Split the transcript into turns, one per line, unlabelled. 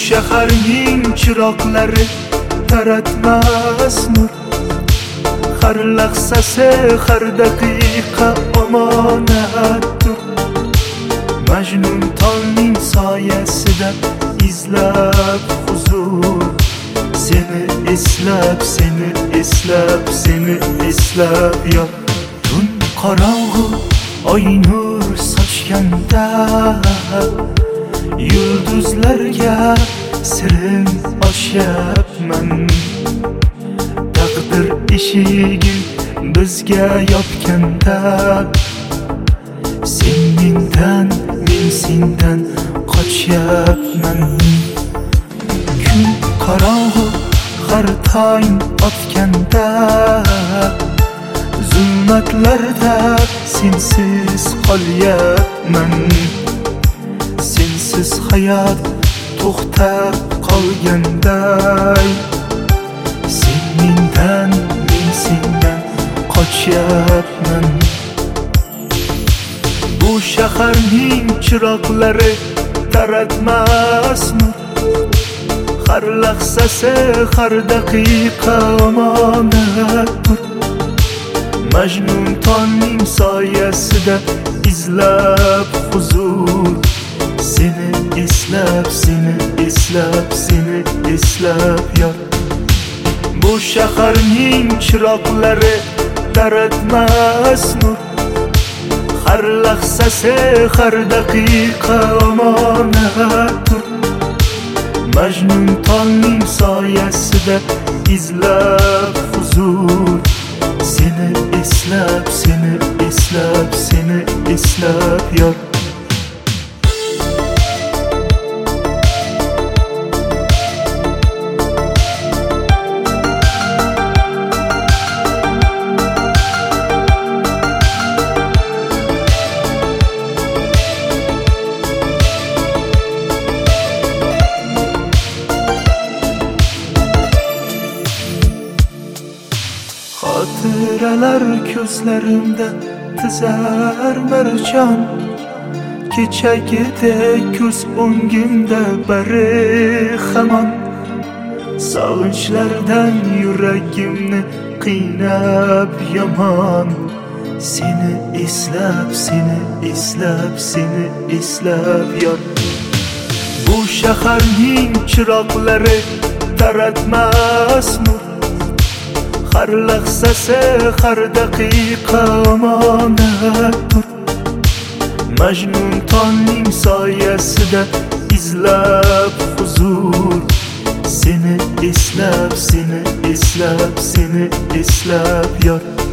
shaharning chiroqlari taratmas nur, har lahzasi har daqiqa omonatdir. Majnun tolning soyasida izlab huzur, seni eslab, seni eslab, seni eslab yor. Tun qorong'u oy nur sochganda, yulduzlarga sirin ochyapman. Taqdir eshigin bizga yopganda, sen mendan, men sendan qochyapman. Kun qorong'u har tong otganda, zulmatlarda sensiz qolyapman. Sensiz hayot to'xtab qolganday, sen mendan, men sendan qochyapman. Bu shaharning chiroqlari taratmas nur, har lahzasi har daqiqa omonatdir. Majnun tolning soyasida izlab huzur, seni eslab, seni eslab, seni eslab yor. Bu shaharning chiroqlari taratmas nur, har lahzasi har daqiqa omonatdir. Majnun tolning soyasida izlab huzur, seni eslab, seni eslab, seni eslab yor. Xotiralar ko'zlarimda tizar marjon, kechagidek ko'z o'ngimda bari hamon. Sog'inchlardan yuragimni qiynab yomon, seni eslab, seni eslab, seni eslab yor. Bu shaharning chiroqlari taratmas nur, har lahzasi har daqiqa omonatdir. Majnun tolning soyasida izlab huzur, seni eslab, seni eslab, seni eslab yor.